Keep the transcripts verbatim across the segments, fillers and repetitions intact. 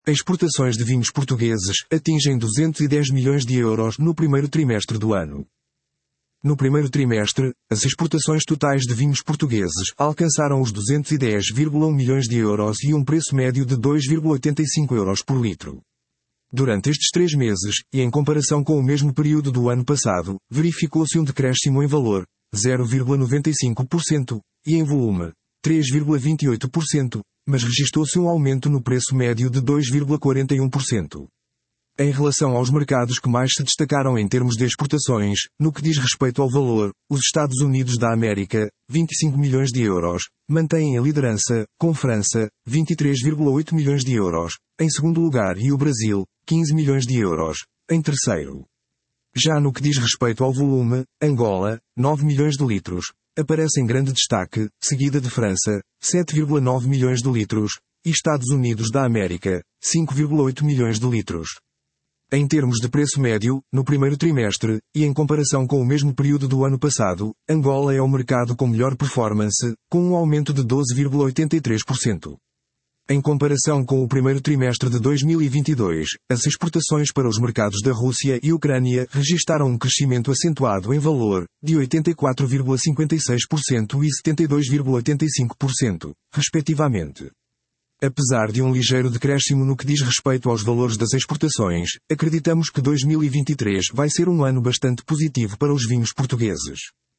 Exportações de vinhos portugueses atingem duzentos e dez milhões de euros no primeiro trimestre do ano. No primeiro trimestre, as exportações totais de vinhos portugueses alcançaram os duzentos e dez vírgula um milhões de euros e um preço médio de dois vírgula oitenta e cinco euros por litro. Durante estes três meses, e em comparação com o mesmo período do ano passado, verificou-se um decréscimo em valor, zero vírgula noventa e cinco por cento, e em volume, três vírgula vinte e oito por cento, mas registou-se um aumento no preço médio de dois vírgula quarenta e um por cento. Em relação aos mercados que mais se destacaram em termos de exportações, no que diz respeito ao valor, os Estados Unidos da América, vinte e cinco milhões de euros, mantêm a liderança, com França, vinte e três vírgula oito milhões de euros, em segundo lugar, e o Brasil, quinze milhões de euros, em terceiro. Já no que diz respeito ao volume, Angola, nove milhões de litros, aparece em grande destaque, seguida de França, sete vírgula nove milhões de litros, e Estados Unidos da América, cinco vírgula oito milhões de litros. Em termos de preço médio, no primeiro trimestre, e em comparação com o mesmo período do ano passado, Angola é o mercado com melhor performance, com um aumento de doze vírgula oitenta e três por cento. Em comparação com o primeiro trimestre de dois mil e vinte e dois, as exportações para os mercados da Rússia e Ucrânia registaram um crescimento acentuado em valor, de oitenta e quatro vírgula cinquenta e seis por cento e setenta e dois vírgula oitenta e cinco por cento, respectivamente. Apesar de um ligeiro decréscimo no que diz respeito aos valores das exportações, acreditamos que dois mil e vinte e três vai ser um ano bastante positivo para os vinhos portugueses.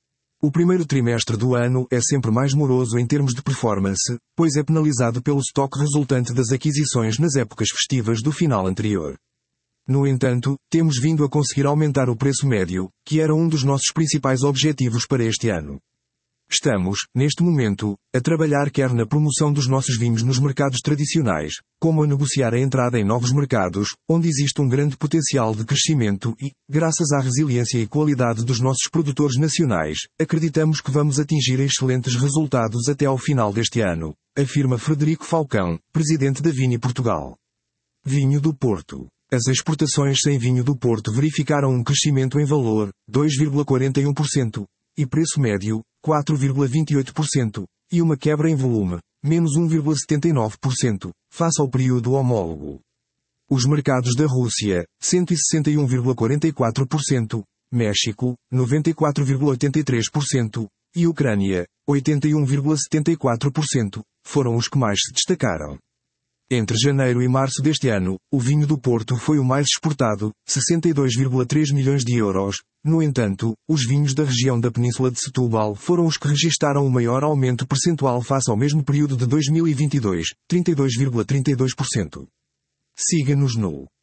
O primeiro trimestre do ano é sempre mais moroso em termos de performance, pois é penalizado pelo estoque resultante das aquisições nas épocas festivas do final anterior. No entanto, temos vindo a conseguir aumentar o preço médio, que era um dos nossos principais objetivos para este ano. Estamos, neste momento, a trabalhar quer na promoção dos nossos vinhos nos mercados tradicionais, como a negociar a entrada em novos mercados, onde existe um grande potencial de crescimento e, graças à resiliência e qualidade dos nossos produtores nacionais, acreditamos que vamos atingir excelentes resultados até ao final deste ano, afirma Frederico Falcão, presidente da Vini Portugal. Vinho do Porto. As exportações sem vinho do Porto verificaram um crescimento em valor, dois vírgula quarenta e um por cento, e preço médio, quatro vírgula vinte e oito por cento, e uma quebra em volume, menos um vírgula setenta e nove por cento, face ao período homólogo. Os mercados da Rússia, cento e sessenta e um vírgula quarenta e quatro por cento, México, noventa e quatro vírgula oitenta e três por cento, e Ucrânia, oitenta e um vírgula setenta e quatro por cento, foram os que mais se destacaram. Entre janeiro e março deste ano, o vinho do Porto foi o mais exportado, sessenta e dois vírgula três milhões de euros. No entanto, os vinhos da região da Península de Setúbal foram os que registaram o maior aumento percentual face ao mesmo período de dois mil e vinte e dois, trinta e dois vírgula trinta e dois por cento. Siga-nos no